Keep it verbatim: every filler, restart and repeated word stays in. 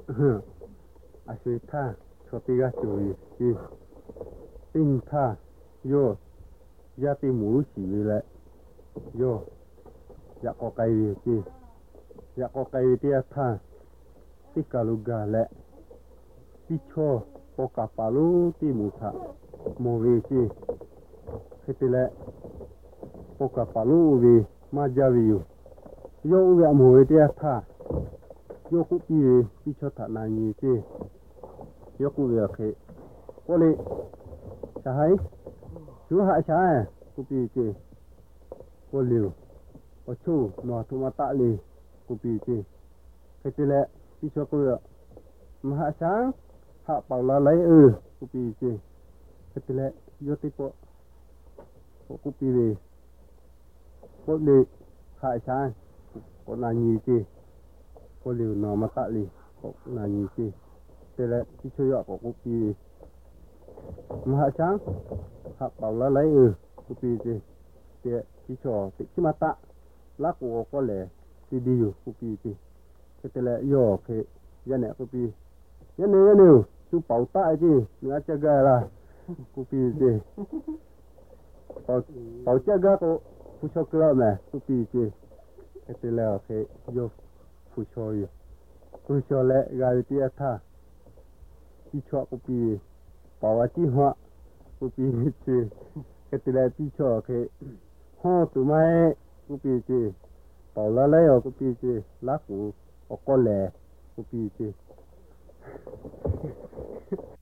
à suy tha cho tí gà chùi đi tin tha vô gia tí mũ chỉ lại vô dạ có cây gì dạ có cây tia tha tí cả lù gà lẹ tí cho có cả bà lú tí mũ thả mù vì chi khi tí lẹ có cả bà lú vì mà gia vì vô vẹn mùi tia tha vô cũng đi đi cho thằng này như thế vô cũng việc thế có lẽ sai chú hại sai cũng đi thế có liều có chú nó thu mà tạ lì cũng đi thế cái thứ lệ đi cho cô việc mà hại sáng hạ bảo là lấy ừ cũng đi thế cái thứ lệ vô tiếp bộ cũng đi về có lẽ hại sai có là như thế có liều nó mà tạ lì có là như thế thế là đi chơi ở có cũng đi mà hạ sáng hạ bảo là lấy ừ cũng đi thế thế đi cho thì chỉ mà tạ lá của có lẽ đi đi cũng đi thế thế là yo cái giờ này cũng đi giờ này giờ này chú bảo tạ chứ nữa chơi gà là cũng đi thế bảo bảo chơi gà có phụ cho cơ mà cũng đi thế thế là cái yo phụ cho yo phụ cho lẽ gà đi tha đi cho cũng đi bảo chi hoa cũng đi chứ cái thứ này đi cho cái hoa tụi mày cũng đi chứ bảo là lấy ở cũng đi chứ lá cũng có lẽ cũng đi chứ